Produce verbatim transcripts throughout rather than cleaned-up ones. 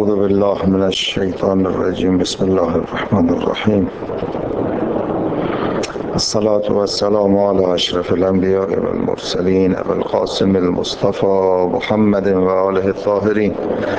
اعوذ بالله من الشیطان الرجیم. بسم الله الرحمن الرحیم. الصلاة والسلام على اشرف الانبیاء والمرسلین ابو القاسم المصطفى محمد و آله الطاهرین.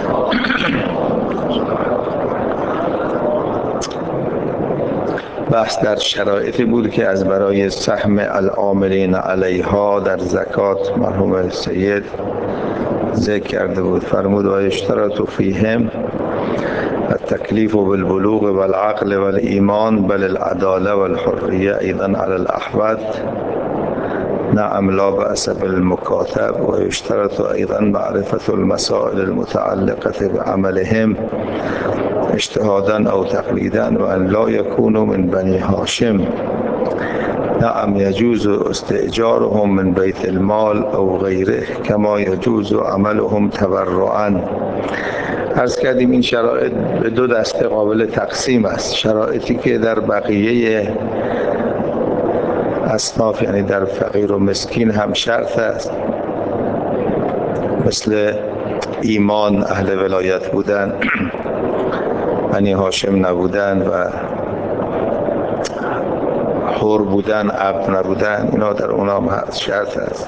بحث در شرایطی بود که از برای سهم العاملین علیها در زکات مرحوم سید ذکر کرده بود. فرمود و یشترط فیهم التکلیف بالبلوغ والعقل والایمان بل العداله والحریه ایضا علی الاحوط نعم لا بأس بالمکاتب و یشترط ایضا معرفة المسائل المتعلقة بعملهم اجتهادا او تقلیدا و ان لا یکونوا من بنی هاشم. نعم یجوز استئجارهم من بیت المال او غیره کما یجوز عملهم تبرعا. عرض کردیم این شرایط به دو دسته قابل تقسیم است. شرایطی که در بقیه اصناف یعنی در فقیر و مسکین هم شرط است، مثل ایمان، اهل ولایت بودن، بنی هاشم نبودن و حر بودن، عبد نبودن، اینا در اونا شرط است.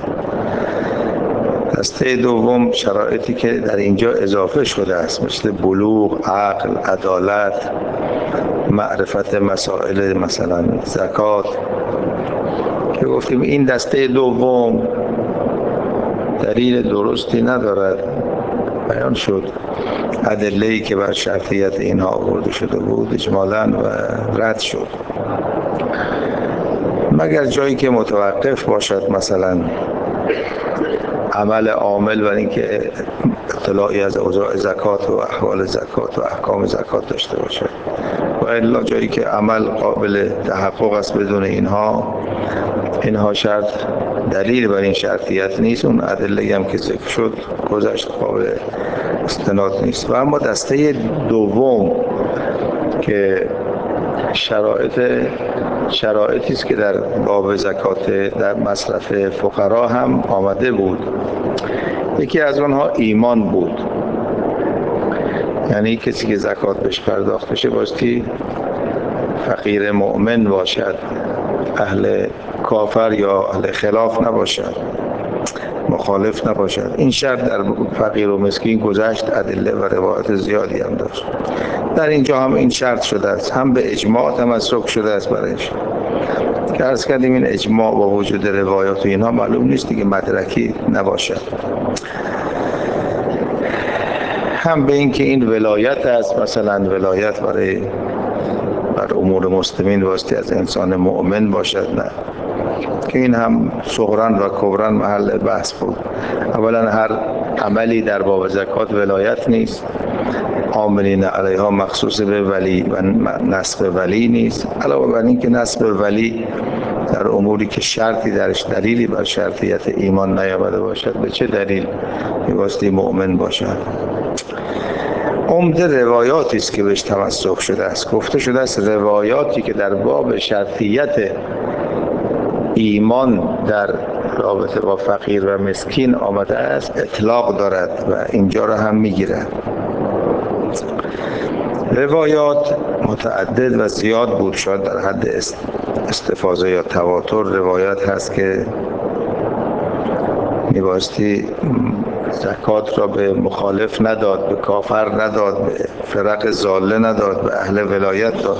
دسته دوم شرایطی که در اینجا اضافه شده است، مثل بلوغ، عقل، عدالت، معرفت مسائل مثلا زکات، که گفتیم این دسته دوم دلیل درستی ندارد. بیان شد ادله‌ای که بر شرطیت اینها آورده شده بود اجمالاً و رد شد، مگر جایی که متوقف باشد، مثلا عمل عامل بر اینکه اطلاعی از اوضاع زکات و احوال زکات و احکام زکات داشته باشد، و الا جایی که عمل قابل تحقق است بدون اینها اینها شرط دلیل بر این شرطیت نیست. اون ادله هم که ذکر شد گذشت، قابل استناد نیست. و اما دسته دوم که شرایط شرایطی است که در باب زکات در مصرف فقرا هم آمده بود. یکی از آنها ایمان بود، یعنی کسی که زکات بهش پرداخت بشه بایستی فقیر مؤمن باشد، اهل کافر یا اهل خلاف نباشد، مخالف نباشد. این شرط در فقیر و مسکین گذشت، ادله و روایت زیادی هم داشت. در اینجا هم این شرط شده است، هم به اجماع تمسک شده است برایش، که عرض کردیم این اجماع با وجود روایات و اینها معلوم نیست دیگه مدرکی نباشد. هم به این که این ولایت است، مثلا ولایت برای بر امور مسلمین واسطه از انسان مؤمن باشد، نه، که این هم صغران و کبران محل بحث بود. اولا هر عملی در باب زکات ولایت نیست، عاملین علیها مخصوص به ولی و نسب ولی نیست. علاوه بر این که نسب ولی در اموری که شرطی درش دلیلی بر شرطیت ایمان نیامده باشد، به چه دلیل میباستی مؤمن باشد؟ عمده روایاتی است که بهش تمسک شده است. گفته شده است روایاتی که در باب شرطیت ایمان در رابطه با فقیر و مسکین آمده است اطلاق دارد و اینجا را هم میگیرد. روایات متعدد و زیاد بود، شاید در حد استفاضه یا تواتر روایات هست که میباستی زکات را به مخالف نداد، به کافر نداد، به فرق ضاله نداد، به اهل ولایت داد.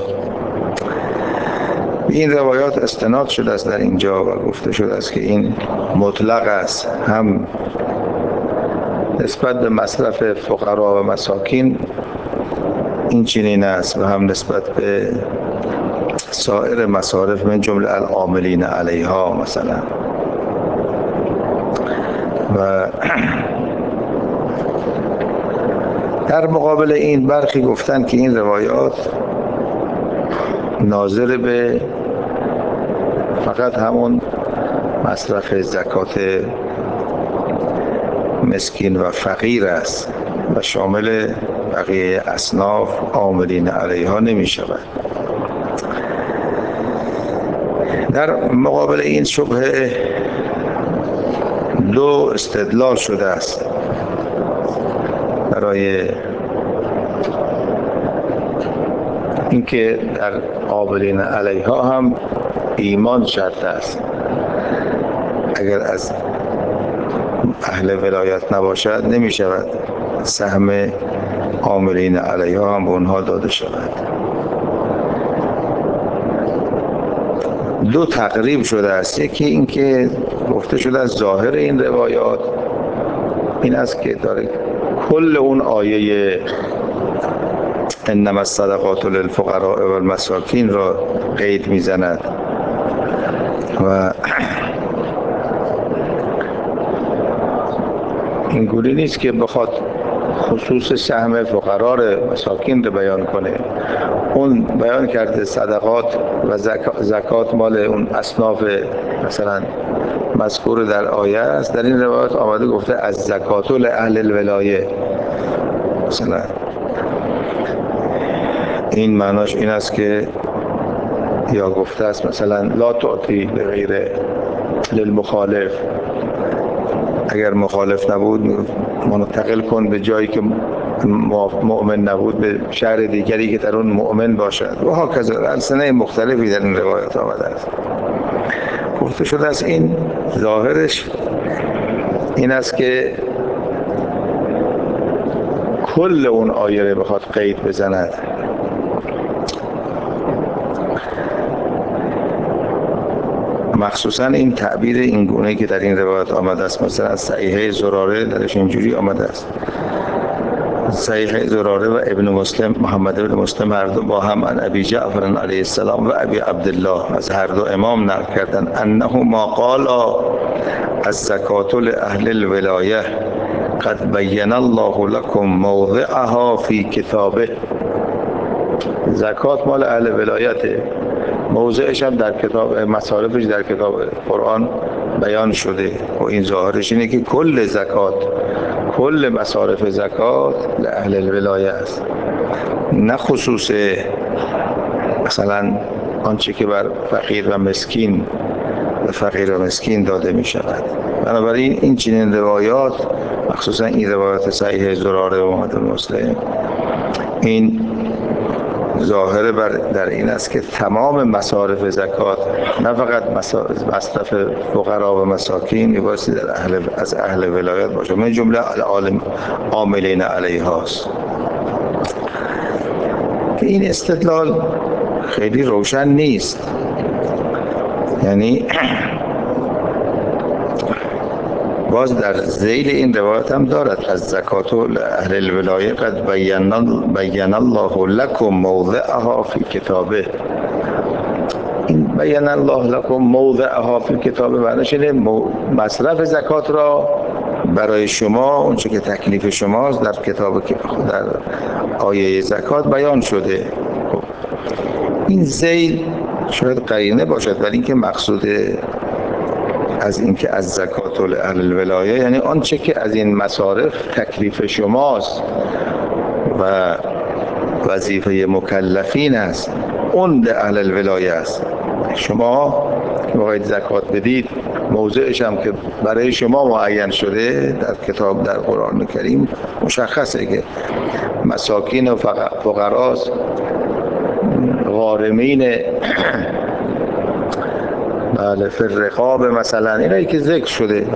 این روایات استناد شده است در اینجا و گفته شده است که این مطلق است، هم نسبت به مصرف فقرا و مساکین این چنین است و هم نسبت به سایر مصارف من جمله العاملین علیها مثلا. و در مقابل این برخی گفتن که این روایات ناظر به فقط همون مصرف زکات مسکین و فقیر است و شامل بقیه اصناف عاملین علیها نمی شود. در مقابل این شبهه دو استدلال شده است برای اینکه در قابلین علیها هم ایمان شرط است. اگر از اهل ولایت نباشد نمی شود سهم عاملین علیها هم به اونها داده شود. دو تقریب شده است. یکی این که گفته شده از ظاهر این روایات این است که داره کل اون آیه انما الصدقات للفقراء والمساکین را قید میزند و این گونه نیست که بخواد خصوص سهم فقرا مساکین رو بیان کنه. اون بیان کرده صدقات و زکات مال اون اصناف مثلا مذکور در آیه است. در این روایت آمده گفته از زکات لأهل الولایه. مثلا این معناش این است که یا گفته است مثلا لا تعطی لغیر للمخالف، اگر مخالف نبود منتقل کن به جایی که مؤمن نبود به شهر دیگری که در اون مؤمن باشد و هاکذا. السنه مختلفی در این روایت آمده است. گفته شده است این ظاهرش این است که کل اون آیه رو بخواد قید بزند. مخصوصا این تعبیر این گونه که در این روایت آمده است، مثلا از صحیحه زراره درش اینجوری آمده است: صحیحه زراره و ابن مسلم، محمد ابن مسلم هر دو با هم عن ابی جعفر علیه السلام و ابی عبدالله از هر دو امام نقل کردند انه ما قال الزکات لأهل الولایه قد بین الله لكم موضعها فی کتابه. زکات مال اهل ولایته، موضعش هم در کتاب، مصارفش در کتاب قرآن بیان شده و این ظاهرش اینه که کل زکات، کل مصارف زکات لأهل الولایه است، نه خصوص مثلا آنچه که بر فقیر و مسکین و فقیر و مسکین داده می شود. بنابراین این چنین روایات، مخصوصا این روایات صحیح زراره و محمد مسلم، این ظاهر بر در این است که تمام مصارف زکات، نه فقط مصرف فقرا و مساکین، میبایستی در اهل از اهل ولایت باشه. من جمله العالم عاملین علیها است. که این استدلال خیلی روشن نیست. یعنی باز در ذیل این روایت هم دارد از زکات اهل الولایه قد بین الله لكم موضعها فی کتابه. این بین الله لكم موضعها فی کتابه معنیش اینه مصرف زکات را برای شما، اونچه که تکلیف شماست در کتاب، در آیه زکات بیان شده. این ذیل شاید قرینه باشد، ولی اینکه مقصود از اینکه از زکات اهل الولایه یعنی آنچه که از این مصارف تکلیف شماست و وظیفه مکلفین است، اون ده اهل الولایه است. شما که باید زکات بدید، موضعش هم که برای شما معین شده در کتاب، در قرآن کریم مشخصه که مساکین و فقراست، غارمین بله فی الرقاب مثلا، اینایی که ذکر شده.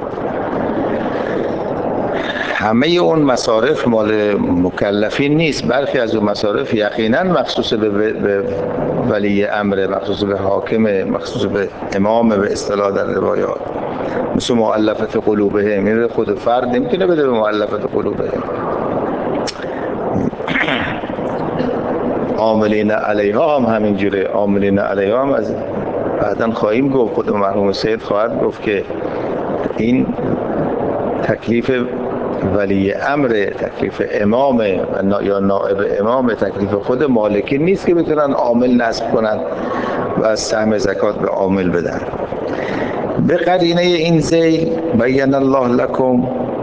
همه اون مصارف مال مکلفین نیست، برخی از اون مصارف یقینا مخصوص به, به ولی امر، مخصوص به حاکم، مخصوص به امام به اصطلاح در روایات، مثل مؤلفت قلوبهم. این خود فرد نمیتونه بده به مؤلفت قلوبهم. عاملین علیها هم همینجوره. عاملین علیها هم از بعداً خواهیم گفت، خود مرحوم سید خواهد گفت که این تکلیف ولی امر، تکلیف امام یا نائب امام، تکلیف خود مالکین نیست که بتونن عامل نصب کنن و از سهم زکات به عامل بدن. به قرینه این ذیل بین الله لكم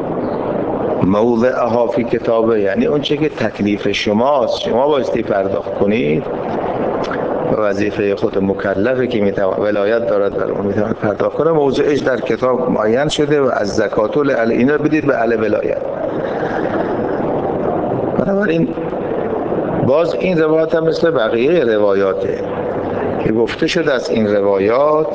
موضعها فی کتابه، یعنی اون چه که تکلیف شماست، شما بایستی پرداخت کنید، وظیفه خود مکلفه که میتواند ولایت دارد بر اون میتواند پرداخت کنه، موضعش در کتاب معین شده و از زکات اهل اینا بدید به اهل ولایت. بنابراین باز این روایت هم مثل بقیه روایاته که گفته شد از این روایات،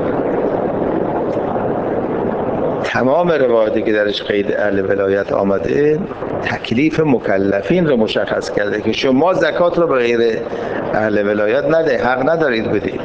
تمام روایاتی که درش قید اهل ولایت آمده تکلیف مکلفین رو مشخص کرده که شما زکات رو به غیر اهل ولایت نده، حق ندارید بدید.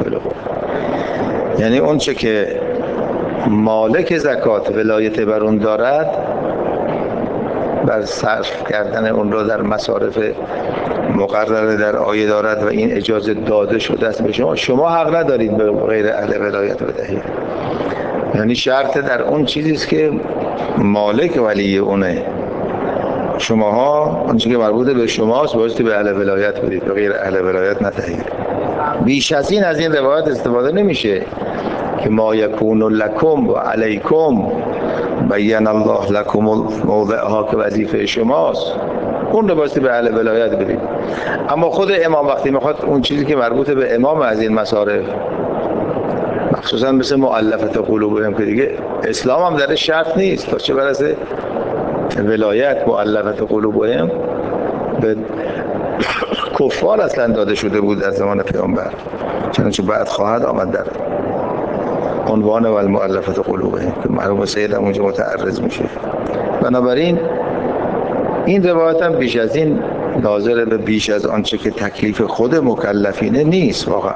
یعنی اون چه که مالک زکات ولایت بر اون دارد، بر صرف کردن اون رو در مصارف مقرره در آیه دارد و این اجازه داده شده است به شما، شما حق ندارید به غیر اهل ولایت بدهید. یعنی شرط در اون چیزیست که مالک ولی اونه. شماها اونچه که مربوط به شماست بایستی به اهل ولایت بدید، به غیر اهل ولایت ندهید. بیش از این از این روایت استفاده نمیشه که ما یکون لکم و علیکم بین الله لکم موضعها که وظیفه شماست، اون رو بایستی به اهل ولایت بدید. اما خود امام وقتی میخواد اون چیزی که مربوط به امام از این مصارف، مخصوصا مثل مؤلفه قلوبهم که دیگه اسلام هم در شرط نیست تا چه برسه ولایت مؤلفه قلوبهم به کفار اصلا داده شده بود در زمان پیامبر، چنانچه بعد خواهد آمد در عنوان و المؤلفه قلوبهم که مرحوم سید هم اونجا متعرض میشه. بنابراین این روایت هم بیش از این ناظر به بیش از آنچه که تکلیف خود مکلفینه نیست. واقعا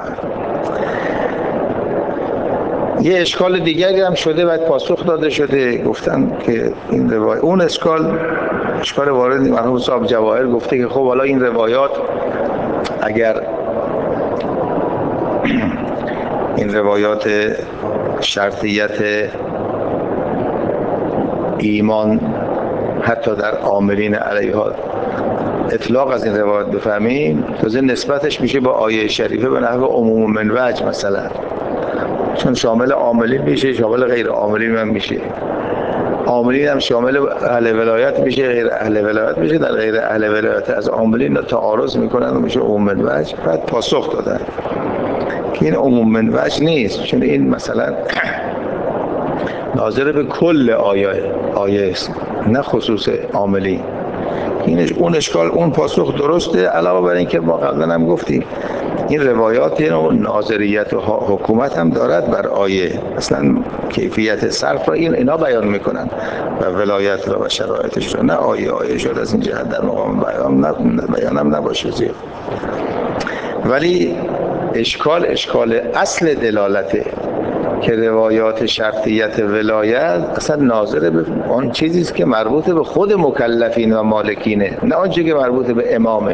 یه اشکال دیگری هم شده و پاسخ داده شده، گفتن که این روایت اون اشکال اشکال وارد مرحوم صاحب جواهر گفته که خب حالا این روایات اگر این روایات شرطیت ایمان حتی در عاملین علیها اطلاق از این روایت بفهمیم، تازه نسبتش میشه با آیه شریفه به نحو عموم من وجه، مثلا چون شامل عاملین میشه، شامل غیر عاملین هم میشه، عاملین هم شامل اهل ولایت میشه، غیر اهل ولایت میشه، در غیر اهل ولایت از عاملین تعارض میکنن و میشه عموم من وجه. بعد پاسخ دادن که این عموم من وجه نیست، چون این مثلا ناظر به کل آیه آیه است نه خصوص عاملین. اینش اون اشکال اون پاسخ درسته، علاوه بر این که ما قبلا هم گفتیم این روایات اینو ناظریت و حکومت هم دارد بر آیه، اصلا کیفیت صرف را این اینا بیان میکنن و ولایت را و شرایطش را، نه آیه آیه شد از این جهت در مقام بیان نه بیانم نباشه زیر. ولی اشکال اشکال اصل دلالته که روایات شرطیت ولایت اصلا ناظر به آن چیزی است که مربوط به خود مکلفین و مالکینه، نه آنچه که مربوط به امامه.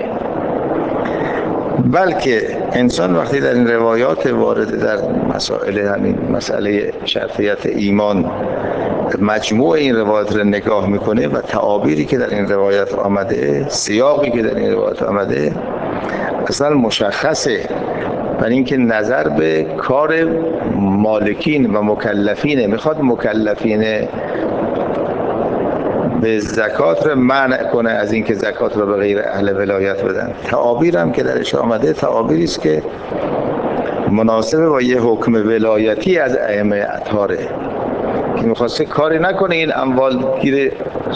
بلکه انسان وقتی در این روایات وارد در مسائل همین مسئله شرطیت ایمان مجموع این روایات رو نگاه میکنه و تعابیری که در این روایات آمده، سیاقی که در این روایات آمده اصلا مشخصه، برای اینکه نظر به کار مالکین و مکلفینه، میخواد مکلفین به زکات رو منع کنه از اینکه زکات رو به غیر اهل ولایت بدن. تعابیر هم که درش آمده تعابیری است که مناسب با یه حکم ولایتی از ائمه اطهاره که میخواسته کاری نکنه این اموال گیر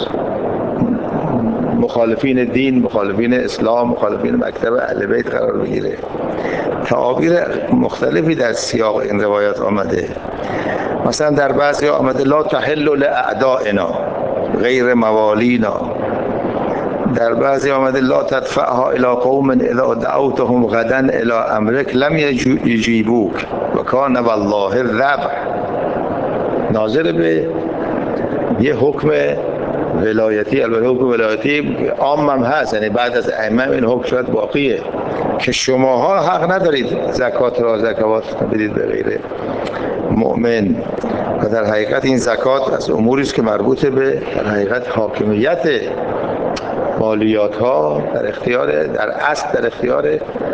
مخالفین دین، مخالفین اسلام، مخالفین مکتب اهل بیت قرار بگیره. تعابیر مختلفی در سیاق این روایات آمده. مثلا در بعضی آمده لا تحل لاعدائنا غیر موالینا، در بعضی آمده لا تدفعها الى قوم اذا دعوتهم غدا الى امرک لم یجیبوک و کان والله الذبح، ناظر به یه حکم ولایتی. البته حکم ولایتی عام هم هست، یعنی بعد از ائمه این حکم شاید باقیه که شماها حق ندارید زکات را زکات بدید به غیر مؤمن. و در حقیقت این زکات از اموری است که مربوط به در حقیقت حاکمیت مالیات ها در اختیار در اصل در اختیار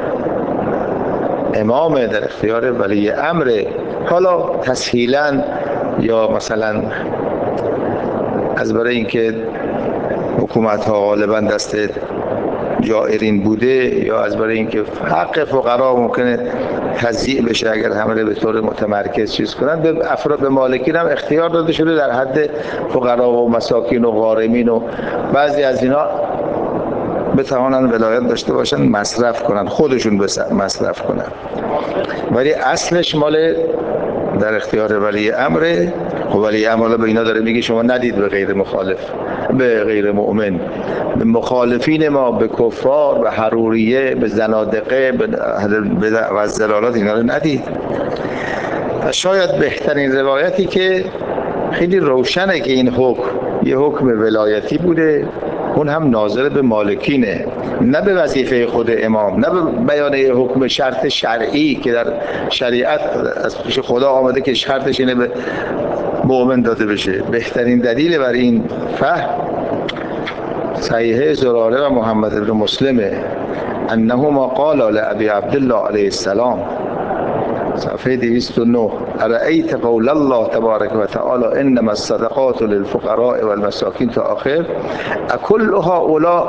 امام، در اختیار ولی امر. حالا تسهیلا یا مثلا از برای اینکه حکومت ها غالبا دست جائرین بوده یا از برای اینکه حق فقرا ممکنه تضییع بشه اگر همه به طور متمرکز چیز کنن، به افراد به مالکین هم اختیار داده شده در حد فقرا و مساکین و غارمین و بعضی از اینا بتوانند ولایت داشته باشن، مصرف کنن، خودشون مصرف کنن. ولی اصلش مال در اختیار ولی امره. خب ولی امر به اینا داره میگه شما ندید به غیر مخالف، به غیر مؤمن، به مخالفین ما، به کفار، به حروریه، به زنادقه، به وزلالات اینا رو ندید. و شاید بهترین روایتی که خیلی روشنه که این حکم یه حکم ولایتی بوده، اون هم ناظر به مالکینه، نه به وظیفه خود امام، نه به بیان حکم شرط شرعی که در شریعت از پیش خدا آمده که شرطش اینه به مؤمن داده بشه. بهترین دلیل بر این فهم صحیحه زراره و محمد بن مسلمه، انه ما قال لابی عبدالله علیه السلام، صفحه دویست و نه، ارأیت قول الله تبارک و تعالی انما الصدقات للفقراء والمساکین تا آخر، اکل هؤلاء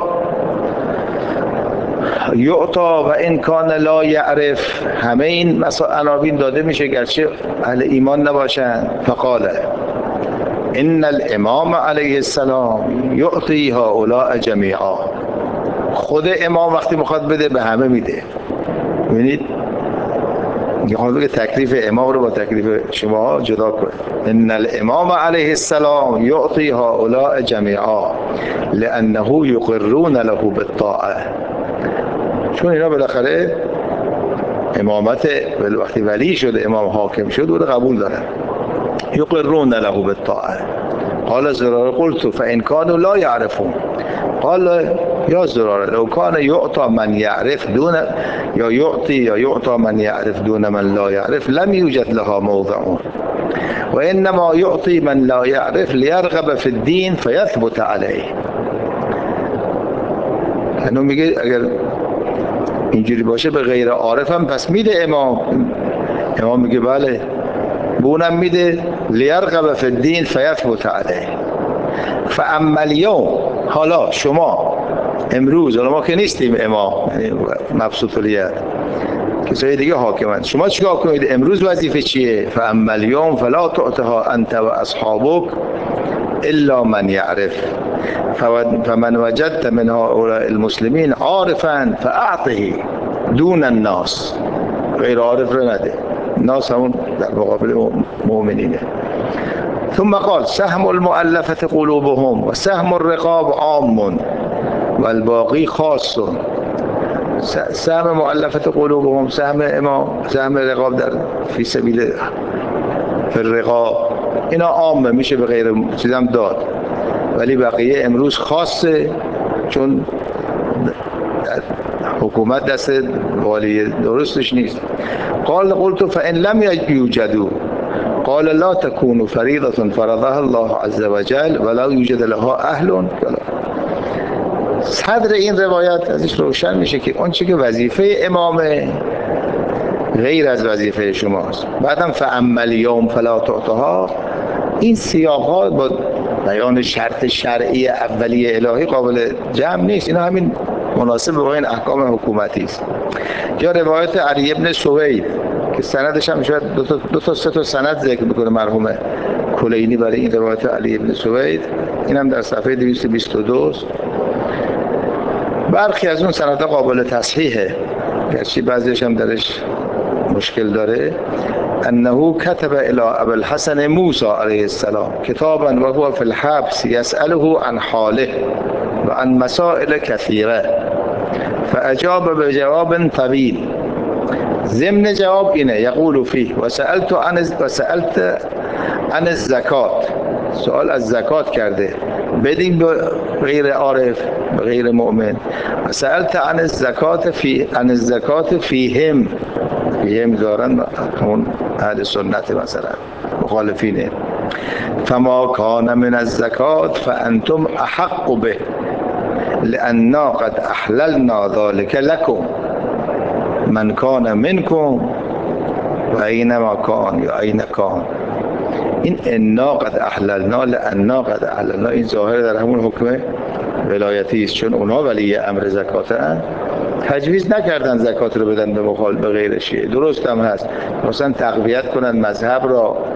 یعطا و ان کان لا یعرف، همه این عناوین داده میشه گرچه اهل ایمان نباشن. فقال ان الامام علیه السلام یعطی هؤلاء جمیعا، خود امام وقتی میخواد بده به همه میده. ببینید میخوام بگه تکلیف امام رو با تکلیف شما جدا کنید. ان الامام علیه السلام یعطی هؤلاء جمیعا لانه یقرون له بالطاعه، چون اینا بالاخره امامت وقتی ولی شده، امام حاکم شد، او رو قبول دارن. یقرون له بالطاعه. قال زراره قلت فان كانوا لا يعرفون، قال یا زراره لو كان یعطى من یعرف دون یا یعطی یا یعطى من یعرف دون من لا یعرف لم یوجد لها موضع و انما یعطی من لا یعرف لیرغب فی الدین فیثبت علیه. اینو میگه اگر اینجوری باشه به غیر عارف هم پس میده امام. امام میگه بله، بونم میده لیرغب فی الدین فیثبت علیه. فاما اليوم، حالا شما امروز، حالا ما که نیستیم امام، مبسوط الیت، کسای دیگه حاکمند، شما چیکار کنید؟ امروز وظیفه چیه؟ فاما اليوم فلا تعطها انت و اصحابک الا من یعرف، فمن وجدت من هؤلاء المسلمین عارفا فاعطه دون الناس، غیر عارف رو نده. ناس همون در مقابل مؤمنینه. ثم قال سهم المؤلفة قلوبهم و سهم الرقاب عام و الباقی خاص. سهم مؤلفة قلوبهم، سهم امام، سهم رقاب در فی سبیل الرقاب، اینا عامه، میشه به غیر چیزم داد، ولی بقیه امروز خاصه چون حکومت دست والی درستش نیست. قال قلت فان لم یوجدوا، قال لا تكون فريضة فرضها الله عز وجل ولا يوجد لها اهل. صدر این روایت ازش روشن میشه که اون چی که وظیفه امامه غیر از وظیفه شماست. بعدم فاما اليوم فلا تعطها، این سیاق‌ها با بیان شرط شرعی اولیه الهی قابل جمع نیست، اینا همین مناسب با این احکام حکومتی است. یا روایت علی ابن سوید که سندش هم شاید دو تا, دو تا سه تا سند ذکر میکنه مرحوم کلینی برای این روایت علی ابن سوید، اینم در صفحه دویست و بیست و دو. برخی از اون سندها قابل تصحیحه گرچه بعضیش هم درش مشکل داره. انه كتب الى ابي الحسن موسى علیه السلام کتابا و هو في الحبس يسأله عن حاله و عن مسائل كثيره فاجاب بجواب طويل. ضمن جواب اینه یقول فيه و سألت عن و سألت عن الزکات، سوال از زکات کرده، بدیم به غیر عارف، به غیر مؤمن. و سألت عن الزکات فی عن الزکات فیهم، فیهم دارن همون اهل سنت مثلا مخالفینه. فما کان من الزکات فانتم احق به لأننا قد احللنا ذلك لكم من کان منکم و اینما کان یا این کان. این انا قد احللنا لأننا قد احللنا این ظاهر در همون حکم ولایتی است، چون اونا ولی امر زکات هستند، تجویز نکردن زکات رو بدن به مخالف به غیر شیعه. درست هم هست، مثلا تقویت کنن مذهب را،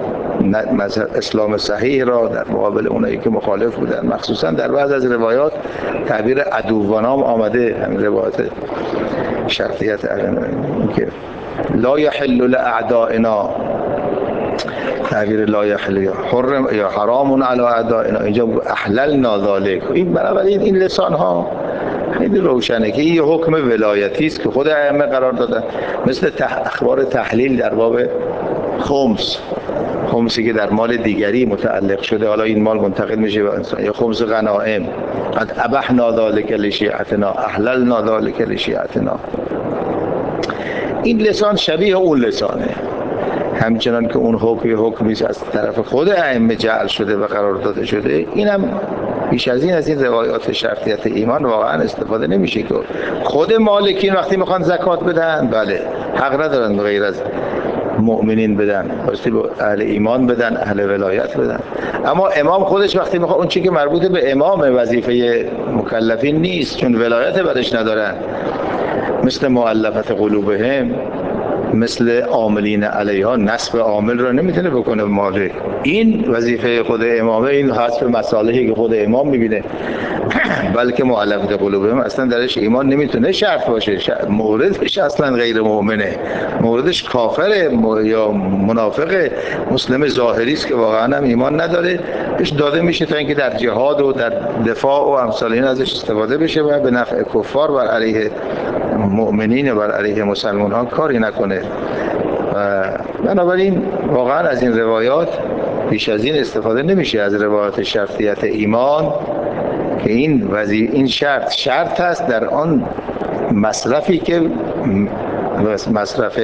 مذهب اسلام صحیح را در مقابل اونایی که مخالف بودن. مخصوصا در بعض از روایات تعبیر عدوانام آمده، همین روایات شرطیت که لا یحل لاعدائنا، تعبیر لا یحل یا حرم یا حرام علی اعدائنا، اینجا احللنا ذلک. این بنابراین این لسان ها خیلی روشنه که این حکم ولایتی است که خود ائمه قرار دادن، مثل اخبار تحلیل در باب خمس، خمسی که در مال دیگری متعلق شده، حالا این مال منتقل میشه به انسان، یا خمس غنائم، قد ابحنا ذلک لشیعتنا احللنا ذلک لشیعتنا. این لسان شبیه اون لسانه، همچنان که اون حکم حکمی از طرف خود ائمه جعل شده و قرار داده شده، اینم بیش از این از این روایات شرطیت ایمان واقعا استفاده نمیشه که خود مالکین وقتی میخوان زکات بدن، بله حق ندارن غیر از مؤمنین بدن، واسه به اهل ایمان بدن، اهل ولایت بدن. اما امام خودش وقتی میخواد اون چیزی که مربوط به امام وظیفه مکلفین نیست، چون ولایت برش ندارن، مثل مؤلفت قلوبهم، مثل عاملین علیها، نصب عامل رو نمیتونه بکنه مالک. این وظیفه خود امامه، این حسب مصالحی که خود امام میبینه. بلکه مؤلفت قلوبهم اصلا درش ایمان نمیتونه شرط باشه، موردش اصلا غیر مؤمنه، موردش کافره یا منافقه، مسلم ظاهری است که واقعا هم ایمان نداره، بهش داده میشه تا اینکه در جهاد و در دفاع و امثال این ازش استفاده بشه و به نفع کفار بر علیه مؤمنین و بر علیه مسلمان ها کاری نکنه. و بنابراین واقعا از این روایات بیش از این استفاده نمیشه، از روایات شرطیت ایمان، که این وظیفه، این شرط شرط است در آن مصرفی که مصرف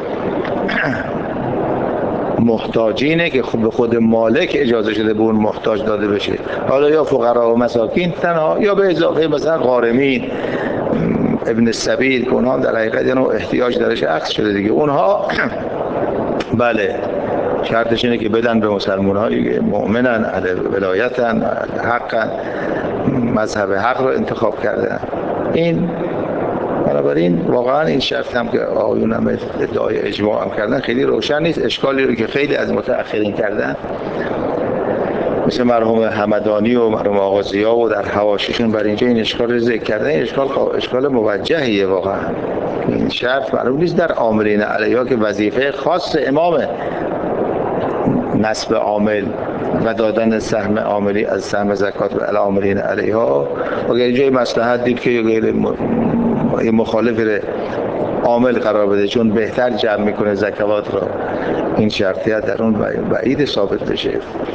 محتاجینه که به خود مالک اجازه شده به اون محتاج داده بشه، حالا یا فقرا و مساکین تنها، یا به اضافه مثلا غارمین، ابن السبیل، که اونها در حقیقت یعنی احتیاج درش عکس شده دیگه، اونها بله شرطش اینه که بدن به مسلمان هایی مؤمنن، اهل ولایتن، حقن، مذهب حق رو انتخاب کردن. این بنابراین واقعا این شرط هم که آقایون هم ادعای اجماع هم کردن خیلی روشن نیست. اشکالی رو که خیلی از متأخرین کردن، مثل مرحوم همدانی و مرحوم آغازیا و در حواشیشون بر اینجا این اشکال رو ذکر کردن، این اشکال اشکال موجهیه واقعا. این شرط معلوم نیست در عاملین علیها که وظیفه خاص امامه، نصب عامل و دادن سهم عاملی از سهم زکات به عاملین علیها. اگر جای مصلحت دید که غیر مخالف عامل قرار بده، چون بهتر جمع میکنه زکوات را، این شرطیت در اون بعید ثابت بشه.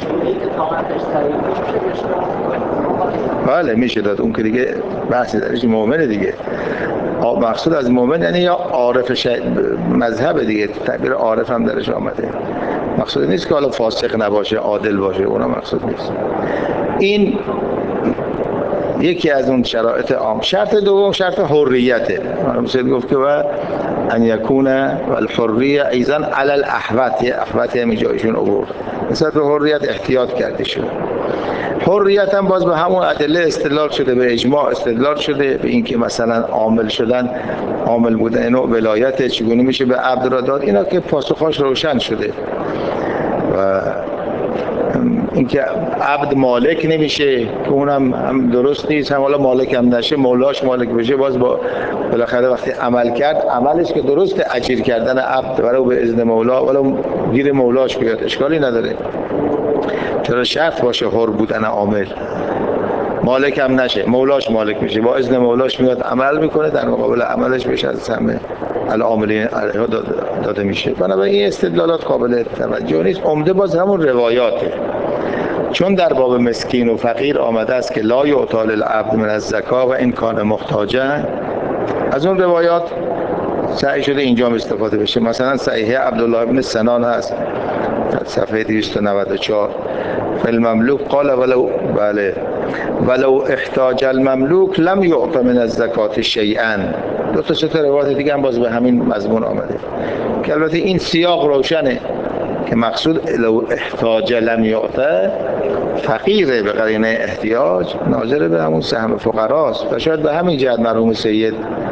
بله میشه داد، اون که دیگه بحثی درش مؤمنه دیگه. مقصود از مؤمن یعنی یا عارف ش... مذهب دیگه، تعبیر عارف هم درش آمده. مقصود نیست که حالا فاسق نباشه، عادل باشه، اونا مقصود نیست. این یکی از اون شرایط عام. شرط دوم شرط حریته. مثل گفت که و ان یکون و الحریه ایضا علی الاحوط، یه احوط هم جایشون آورد، مثلا به حریت احتیاط کرده شده. حریت هم باز به همون ادله استدلال شده، به اجماع استدلال شده، به اینکه مثلا عامل شدن، عامل بودن اینو ولایت چگونه میشه به عبد را داد، اینا که پاسخاش روشن شده. و اینکه عبد مالک نمیشه که اونم هم درست نیست، هم حالا مالک هم نشه مولاش مالک بشه، باز با بالاخره وقتی عمل کرد عملش که درسته، اجیر کردن عبد ولو به اذن مولا ولو گیر مولاش بیاد اشکالی نداره. چرا شرط باشه حر بودن عامل، مالک هم نشه مولاش مالک میشه، با اذن مولاش میاد عمل میکنه، در مقابل عملش بشه از سهم العاملین علیها داده میشه. بنابراین این استدلالات قابل توجه نیست. عمده باز همون روایاته، چون در باب مسکین و فقیر آمده است که لا یعطی للعبد من الزکا و ان کان محتاجا، از اون روایات سعی شده اینجا استفاده بشه. مثلا صحیح عبدالله بن سنان هست صفحه دویست و نود و چهار، فالمملوک قال ولو بله ولو احتاج المملوک لم یعط من الزکات شیئا. دو تا سه تا روایت دیگه هم باز به همین مضمون آمده که البته این سیاق روشنه که مقصود لو احتاج لم یعط، فقیره به قرینه احتیاج، ناظر به همون سهم فقراست. و شاید به همین جهت مرحوم سید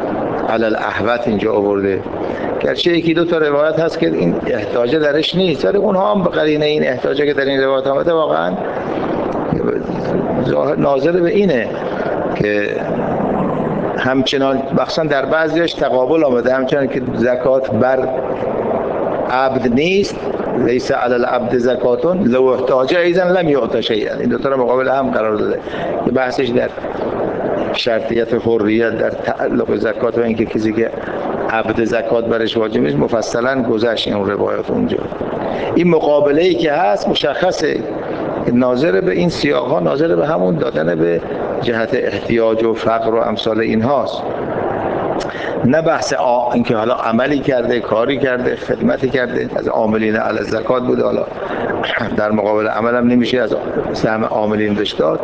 علی الاحوت اینجا آورده. گرچه یکی دو تا روایت هست که این احتاجه درش نیست، ولی اونها هم به قرینه این احتاجه که در این روایت آمده واقعا ناظر به اینه که همچنان بخصوصا در بعضیش تقابل آمده، همچنان که زکات بر عبد نیست، لیس علی العبد زکاتون لو احتاج ایضا لم یعطى شیئا، این دو تا رو مقابل هم قرار داده که بحثش در شرطیت حریت در تعلق زکات و اینکه کسی که عبد زکات برش واجب نیست مفصلا گذشت این روایات اونجا. این مقابله ای که هست مشخصه ناظر به این سیاق ها، ناظر به همون دادن به جهت احتیاج و فقر و امثال این هاست، نه بحث آ اینکه حالا عملی کرده، کاری کرده، خدمتی کرده، از عاملین علی زکات بوده، حالا در مقابل عمل هم نمیشه از سهم عاملین بهش داد.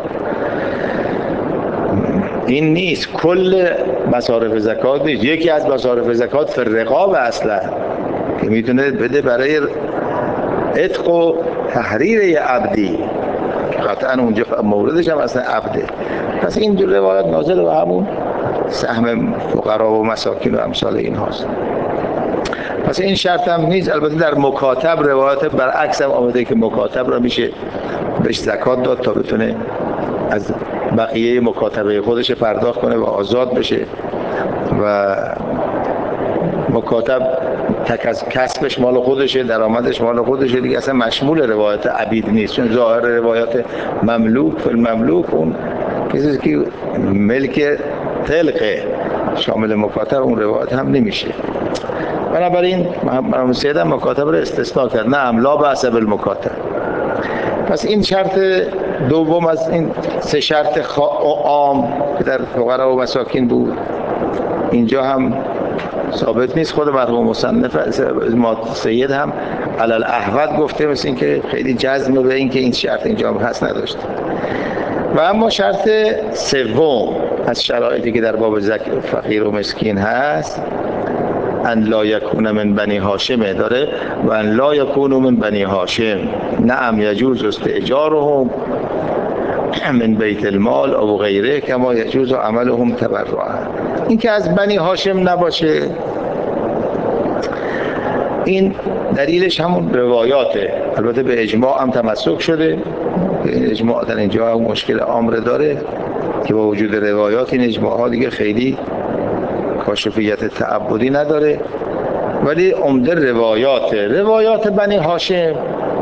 این نیست کل مصارف زکات نیست، یکی از مصارف زکات فی الرقاب اصلا که میتونه بده برای عتق و تحریر یه عبدی، قطعا اونجا موردش هم اصلا عبده. پس این دو روایت ناظر به همون سهم فقرا و مساکین و امثال این هاست. پس این شرط هم نیست. البته در مکاتب روایت برعکس هم آمده که مکاتب را میشه بهش زکات داد تا بتونه از بقیه مکاتبه خودش پرداخت کنه و آزاد بشه، و مکاتب تک از کسبش مال خودشه، درآمدش مال خودشه دیگه، اصلا مشمول روایت عبید نیست، چون ظاهر روایت مملوک فی المملوک اون کسی که ملک طلقه شامل مکاتب اون روایت هم نمیشه. بنابراین محمد سید هم مکاتب رو استثناء کرد، نه لا بأس بالمکاتب. پس این شرط دوم از این سه شرط عام که در فقرا و مساکین بود اینجا هم ثابت نیست. خود مرحوم مصنف سید هم علی الاحوت گفته، مثل این که خیلی جزم به این که این شرط اینجا هم هست نداشته. و اما شرط سوم از شرایطی که در باب زکات فقیر و مسکین هست، ان لا یکون من بنی هاشم داره و ان لا یکونوا من بنی هاشم، نعم یجوز استئجارهم من بیت المال او غیره کما یجوز عملهم تبرعا. این که از بنی هاشم نباشه این دلیلش همون روایاته، البته به اجماع هم تمسک شده. این اجماع در اینجا هم مشکل عامره داره که با وجود روایات این اجماع ها دیگه خیلی کاشفیت تعبدی نداره، ولی عمده روایاته. روایات بنی هاشم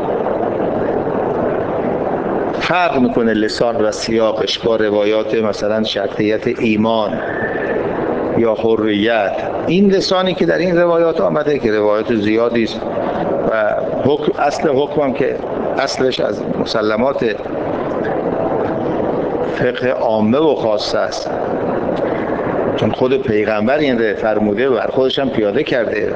فرق میکنه لسان و سیاقش با روایات مثلا شرطیت ایمان یا حریت. این لسانی که در این روایات آمده که روایات زیادی است و حکم اصل حکمم که اصلش از مسلمات فقه عامه و خاصه است، چون خود پیغمبر این رو فرموده و بر خودش هم پیاده کرده،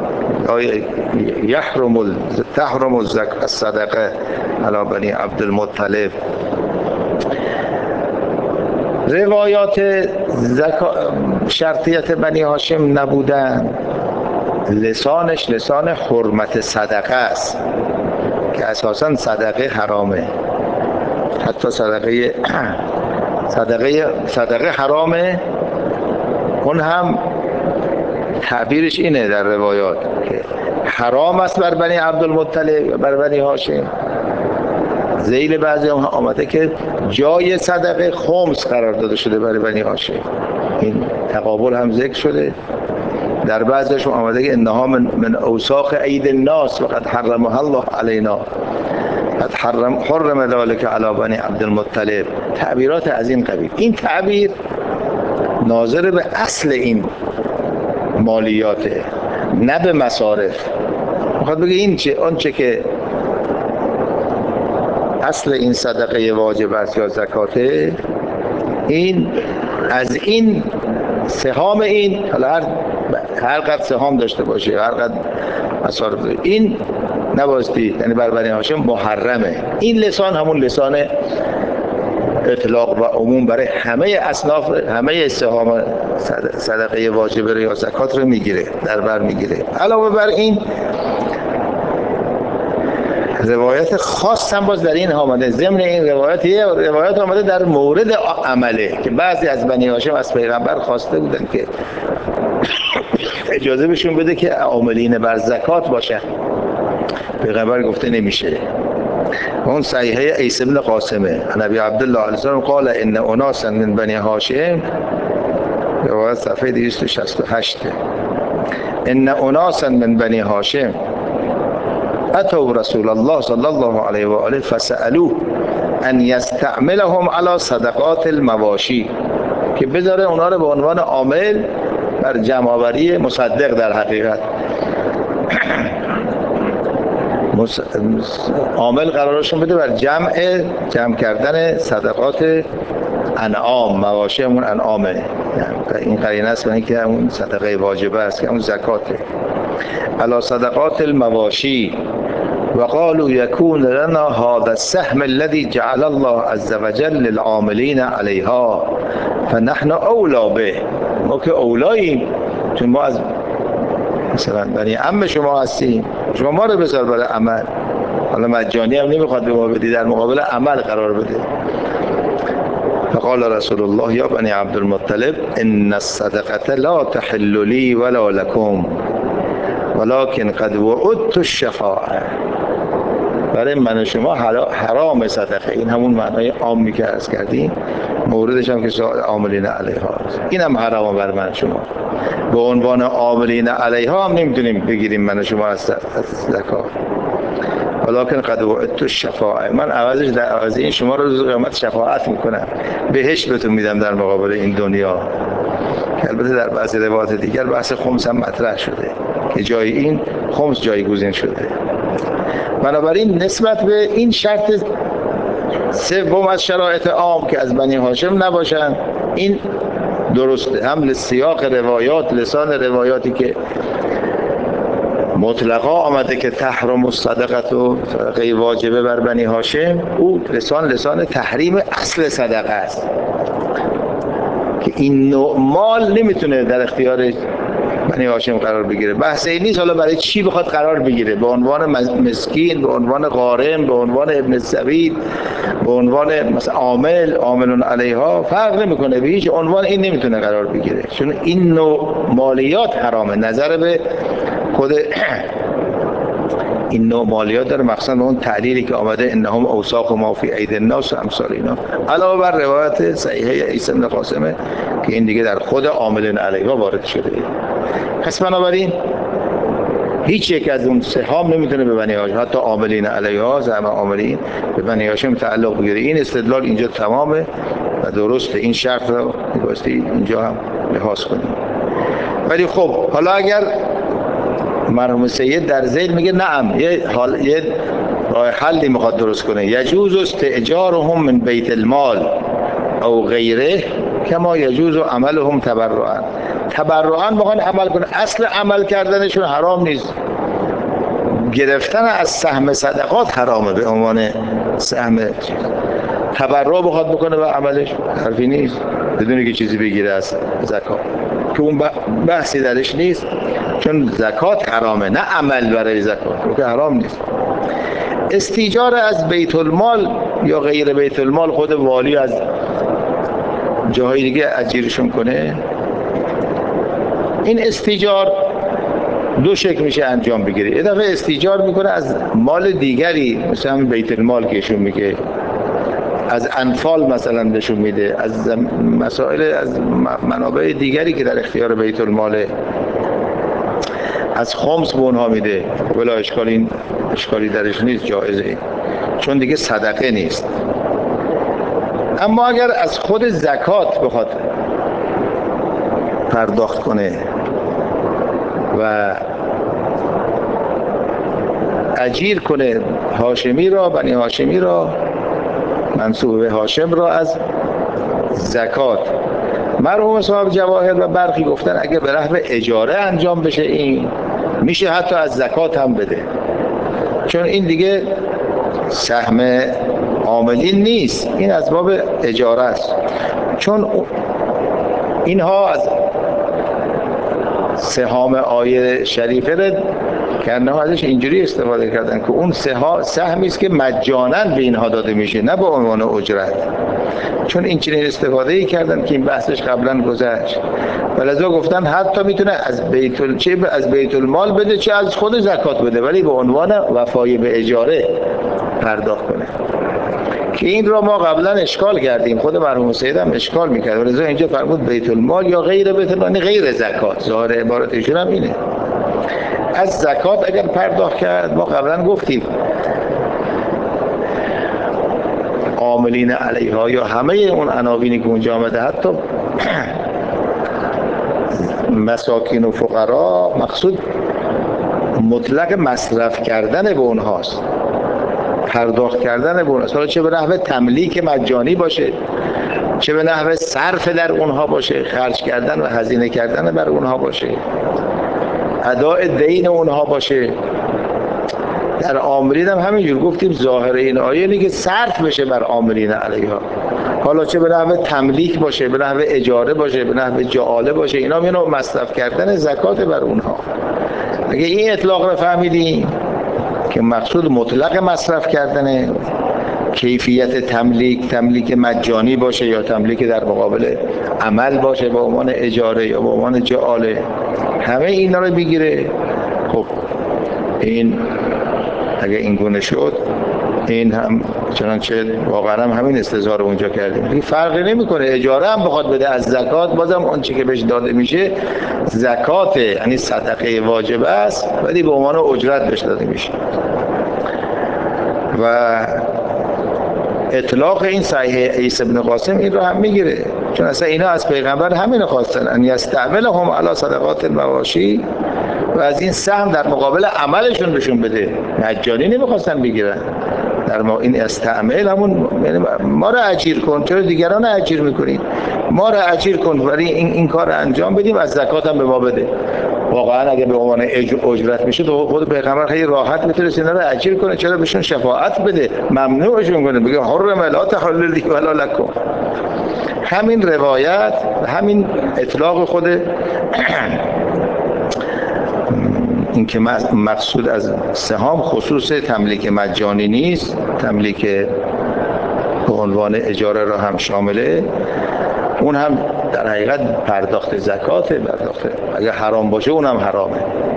یحرم تحرم الصدقه علی بنی عبدالمطلب. روایات زکا... شرطیت بنی هاشم نبودن، لسانش لسان حرمت صدقه است که اساساً صدقه حرامه، حتی صدقه صدقه صدقه حرامه. اون هم تعبیرش اینه در روایات که حرام است بر بنی عبدالمطلب بر بنی هاشم. ذیل بعضی هم آمده که جای صدقه خمس قرار داده شده برای بنی هاشم، این تقابل هم ذکر شده. در بعضیش آمده که انها من, من اوساخ عید الناس و قد حرمها الله علینا، قد حرم حرم ذلك علی بنی عبدالمطلب. تعبیرات از این قبیل. این تعبیر ناظر به اصل این مالیاته، نه به مصارف. میخواد بگه این چه اون چه که اصل این صدقه واجب است یا زکاته، این از این سهام، این حالا هر هر قدر سهام داشته باشه، هر قدر مصارف داشته، این نباستی یعنی بر بنی هاشم محرمه. این لسان همون لسان اطلاق و عموم برای همه اصناف، همه سهام صدقه واجبه یا زکات رو میگیره، در بر میگیره. علاوه بر این روایت خاص هم باز در این آمده، ضمن این روایت یه روایت آمده در مورد عمله که بعضی از بنی هاشم از پیغمبر خواسته بودن که اجازه بهشون بده که عاملین بر زکات باشن. پیغمبر گفته نمیشه. اون صحیحه عیسی بن قاسمه نبی عبدالله علیه السلام قال ان اناسا من بنی هاشم، روایت صفحه دویست و شصت و هشت، ان اناسا من بنی هاشم اتوا رسول الله صلی الله علیه و آله فسألوه ان یستعملهم علی صدقات المواشی، که بذاره اونا رو به عنوان عامل بر جمع‌آوری مصدق در حقیقت عامل قرارشون بده بر جمع جمع کردن صدقات انعام. مواشی همون انعامه، یعنی این قرینه است برای اینکه همون صدقه واجبه است که همون زکاته. علی صدقات المواشی و قالوا یکون لنا هذا السهم الذي جعل الله عز وجل للعاملین علیها فنحن اولا به. ما که اولاییم، چون ما از مثلا بنی عم شما هستیم، شما ما رو بذار برای عمل. حالا مجانی هم نمیخواد به ما بدی، در مقابل عمل قرار بده. فقال رسول الله یا بنی عبدالمطلب ان الصدقه لا تحل لی ولا لكم ولكن قد وعدت الشفاعه. برای من و شما حرام صدقه، این همون معنای عامی که عرض کردیم، موردش هم که عاملین علیها است، این هم حرام بر من شما. به عنوان عاملین علیها هم نمیتونیم بگیریم من و شما از زکات. ولکن قد وعدت الشفاعه، من عوضش در عوض این شما رو روز قیامت شفاعت میکنم، بهشت بهتون میدم در مقابل این دنیا. که البته در بعضی روایات دیگر بحث خمس هم مطرح شده که جای این خمس جایگزین شده. بنابراین نسبت به این شرط سوم از شرایط عام که از بنی هاشم نباشن، این درسته. هم سیاق روایات، لسان روایاتی که مطلقا آمده که تحرم الصدقه و صدقه واجبه بر بنی هاشم، او لسان لسان تحریم اصل صدقه است که این نوع مال نمیتونه در اختیار بنی هاشم قرار بگیره. بحث این نیست حالا برای چی بخواد قرار بگیره، به عنوان مسکین، به عنوان غارم، به عنوان ابن السبیل، به عنوان مثلا عامل، عاملون علیها، فرق نمیکنه، به هیچ عنوان این نمیتونه قرار بگیره، چون این نوع مالیات حرامه. نظر به خود این نوع مالیات داره، مخصوصا اون تعلیلی که آمده انهم اوساق ما فی اید الناس و امثال اینا، علاوه بر روایت صحیحه عیسی بن قاسمه که این دیگه در خود عاملین علیها وارد شده. پس بنابراین هیچ یک از اون سهام نمیتونه به بنی هاشم، حتی عاملین علیها، زعم عاملین، به بنی هاشم تعلق بگیره. این استدلال اینجا تمامه و درسته، این شرط رو میباستی اینجا هم لحاظ کنیم. ولی خب حالا اگر مرحوم سید در ذیل میگه نعم، یه حال یه راه حلی میخواد درست کنه، یجوز استئجارهم من بیت المال او غیره کما یجوز عملهم تبرعا. تبرعا میخوان عمل کنه، اصل عمل کردنشون حرام نیست، گرفتن از سهم صدقات حرامه به عنوان سهم. تبرع بخواد بکنه به عملش حرفی نیست، بدون که چیزی بگیره از زکات، که اون بحثی درش نیست، چون زکات حرامه، نه عمل برای زکات که حرام نیست. استیجار از بیت المال یا غیر بیت المال، خود والی از جاهای دیگه اجیرشون کنه، این استیجار دو شکل میشه انجام بگیره. یه دفعه استیجار میکنه از مال دیگری، مثلا همین بیت المال که ایشون میگه، از انفال مثلا بهشون میده، از مسائل از منابع دیگری که در اختیار بیت الماله، از خمس به اونها میده، ولی اشکالی این اشکالی درش نیست، جایزه، چون دیگه صدقه نیست. اما اگر از خود زکات بخواد پرداخت کنه و اجیر کنه هاشمی را، بنی هاشمی را، منسوب به هاشم را از زکات، مرحوم صاحب جواهر و برخی گفتن اگه به نحو اجاره انجام بشه این میشه حتی از زکات هم بده، چون این دیگه سهم عاملین نیست، این از باب اجاره است. چون اینها از سهام آیه شریفه را کنه ازش اینجوری استفاده کردن که اون سهمی است که مجانا به اینها داده میشه، نه به عنوان اجرت. چون این چنین استفاده‌ای کردن که این بحثش قبلا گذشت. ولذا گفتن حتی میتونه از بیت ال... چه از بیت المال بده چه از خود زکات بده، ولی به عنوان وفای به اجاره پرداخت کنه، که این را ما قبلا اشکال کردیم، خود مرحوم سید هم اشکال میکرد. ولذا اینجا فرمود بیت المال یا غیر بیت المال، غیر زکات. ظاهر عبارتشون هم اینه. از زکات اگر پرداخت کرد، ما قبلا گفتیم عاملین علیها یا همه اون عناوینی که اونجا آمده، حتی مساکین و فقرا، مقصود مطلق مصرف کردن به اونهاست، پرداخت کردن به اونهاست. حالا چه به نحو تملیک مجانی باشه، چه به نحو صرف در اونها باشه، خرج کردن و هزینه کردن بر اونها باشه، اداء دین اونها باشه. در عاملین هم همینجور گفتیم ظاهر این آیه اینه که صرف بشه بر عاملین علیها. حالا چه به نحو تملیک باشه، به نحو اجاره باشه، به نحو جعاله باشه، اینا میونه مصرف کردن زکات بر اونها. اگه این اطلاق رو فهمیدیم که مقصود مطلق مصرف کردن، کیفیت تملیک، تملیک مجانی باشه یا تملیک در مقابل عمل باشه به عنوان اجاره یا به عنوان جعاله، همه اینا رو بگیره. خب این اگه این گونه شد، این هم چنانچه واقعا هم همین استظهار اونجا کردیم، این فرقی نمیکنه. اجاره هم بخواد بده از زکات، بازم اون چی که بهش داده میشه زکات، یعنی صدقه واجب است، ولی به عنوان اجرت بهش داده میشه. و اطلاق این صحیح عیسی بن قاسم این رو هم میگیره، چون اصلا اینا از پیغمبر همین خواستن، ان یستعملهم علی صدقات المواشی، و از این سهم در مقابل عملشون بهشون بده، مجانی نمیخواستن بگیرن. در ما این استعمال همون ما رو اجیر کن، چرا دیگران رو اجیر میکنی؟ ما رو اجیر کن ولی این این کار انجام بدیم، از زکات هم به ما بده. واقعا اگه به عنوان اجرت میشه تو خود پیغمبر خیلی راحت میتونه اینا رو اجیر کنه، چرا بهشون شفاعت بده، ممنوعشون کنه، بگه حرم لا تحل لی ولا لکم. همین روایت، همین اطلاق خود این که مقصود از سهام خصوص تملیک مجانی نیست، تملیک به عنوان اجاره را هم شامله، اون هم در حقیقت پرداخت زکات، پرداخت اگر حرام باشه اون هم حرامه.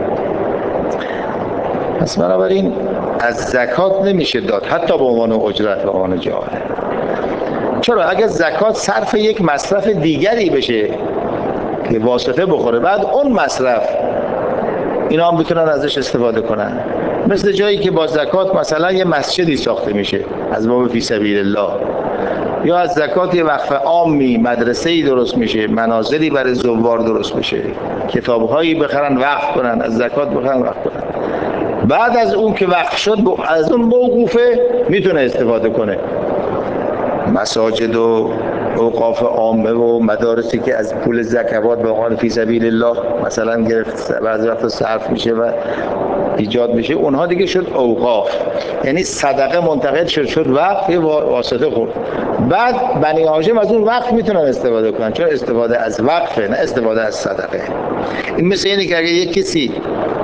پس بنابراین از زکات نمیشه داد، حتی به عنوان اجرت و عنوان جعاله. چرا؟ اگر زکات صرف یک مصرف دیگری بشه که واسطه بخوره، بعد اون مصرف اینا هم بتونن ازش استفاده کنن. مثل جایی که با زکات مثلا یه مسجدی ساخته میشه از باب فی سبیل الله، یا از زکات یه وقف عامی مدرسه‌ای درست میشه، منازلی برای زوار درست میشه، کتاب‌هایی بخرن وقف کنن، از زکات بخرن وقف کنن. بعد از اون که وقف شد، از اون موقوفه میتونه استفاده کنه. مساجد و اوقاف عامه و مدارسی که از پول زکات به عنوان فی سبیل الله مثلا گرفت، بعضی وقتا صرف میشه و ایجاد میشه، اونها دیگه شد اوقاف، یعنی صدقه منتقل شد شد وقف، یه واسطه خورد. بعد بنی هاشم از اون وقف میتونن استفاده کنن، چون استفاده از وقفه نه استفاده از صدقه. این مثل اینه که اگه یک کسی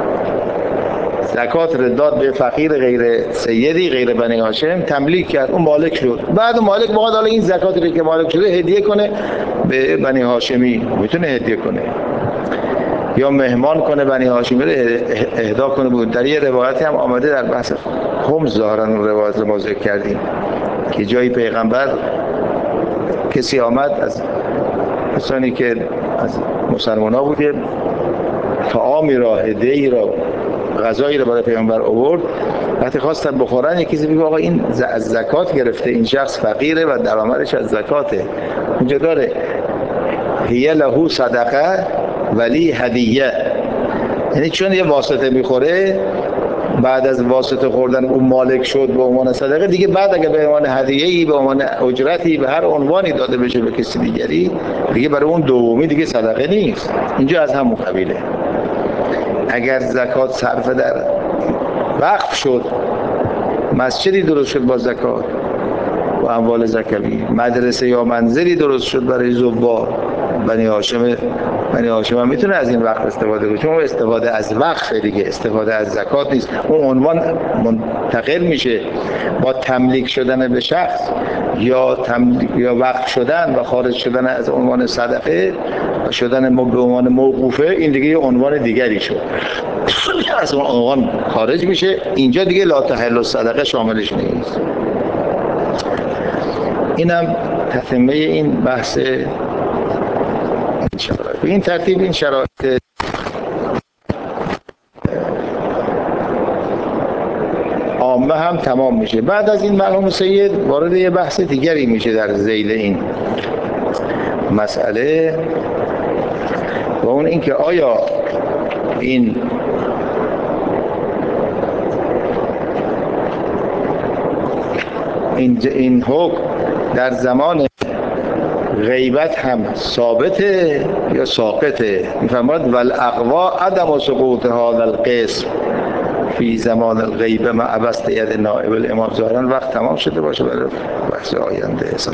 زکات رو داد به فقیر غیر سیدی، غیر بنی هاشم، تملیک کرد، اون مالک شد، بعد مالک بخواد حالا این زکاتی رو که مالک شده هدیه کنه به بنی هاشمی، میتونه هدیه کنه، یا مهمان کنه بنی هاشمی رو اهدا کنه بود. در یه روایتی هم آمده در بحث خمس، ظاهرا اون روایت رو ما ذکر کردیم که جایی پیغمبر کسی آمد از کسانی که از مسلمان ها بود، طعامی را، هدیه‌ای را، غذایی رو برای پیامبر آورد، وقتی خواستن بخورن یکی میگه آقا این از زکات گرفته، این شخص فقیره و درآمدش از زکاته. اونجا داره هی له صدقه ولی هدیه، یعنی چون یه واسطه میخوره، بعد از واسطه خوردن اون مالک شد به عنوان صدقه، دیگه بعد اگه به عنوان هدیه‌ای، به عنوان اجرتی، به هر عنوانی داده بشه به کسی دیگری، دیگه برای اون دومی دیگه صدقه نیست. اینجا از همون قبیله. اگر زکات صرف در وقف شد، مسجدی درست شد با زکات و اموال زکوی، مدرسه یا منزلی درست شد برای زوار، بنی هاشم بنی هاشم هم میتونه از این وقت استفاده کنه، چون استفاده از وقت دیگه، استفاده از زکات نیست. اون عنوان منتقل میشه با تملیک شدن به شخص یا تملیک یا وقف شدن و خارج شدن از عنوان صدقه و شدن به عنوان موقوفه. این دیگه یه عنوان دیگری شد، از اون عنوان خارج میشه. اینجا دیگه لا تحل الصدقه شاملش نیست. اینم تتمه این بحث. به این ترتیب این شرایط عامه هم تمام میشه. بعد از این مرحوم سید وارد یه بحث دیگری میشه در ذیل این مسئله، و اون این که آیا این این این حکم در زمان غیبت هم ثابته یا ساقطه؟ میفرماد والاقوا عدم سقوط هذا القسم فی زمان الغیبه مع بسط ید نائب الامام. ظاهرا وقت تمام شده باشه برای بحث آینده.